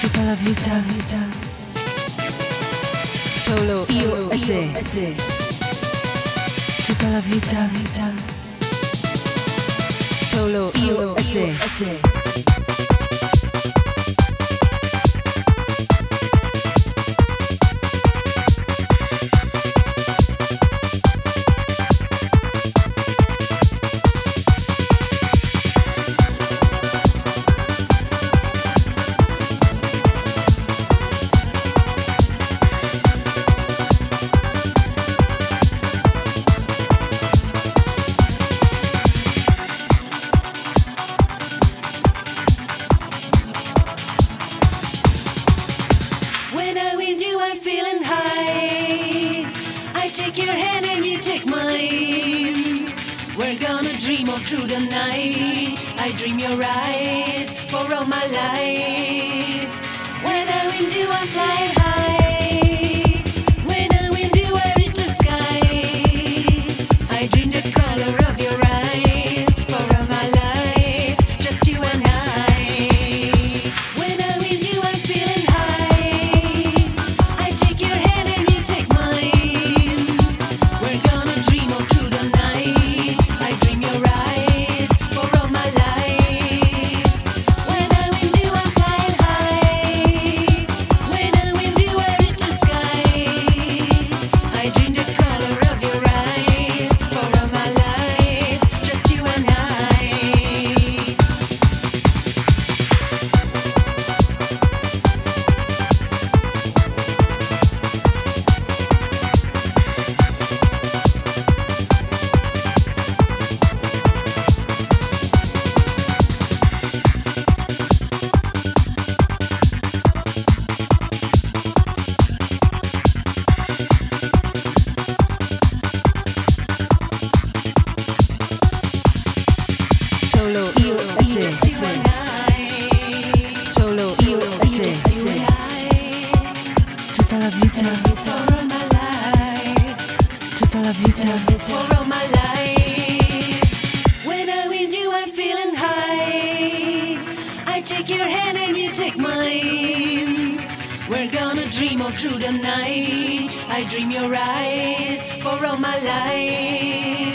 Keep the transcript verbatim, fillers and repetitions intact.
tutta la vita, solo io e te, tutta la vita, solo io e te. I'm feeling high. I take your hand and you take mine. We're gonna dream all through the night. I dream your eyes for all my life. When I'm with you, I'm flying high. When I'm with you, I reach the sky. I dream the color of your eyes for all my life. Just you and I. When I'm with you, I'm feeling high. Solo io e te, tutta la vita, tutta la vita, for all my life. When I'm with you, I'm feeling high. I take your hand and you take mine. We're gonna dream all through the night. I dream your eyes for all my life.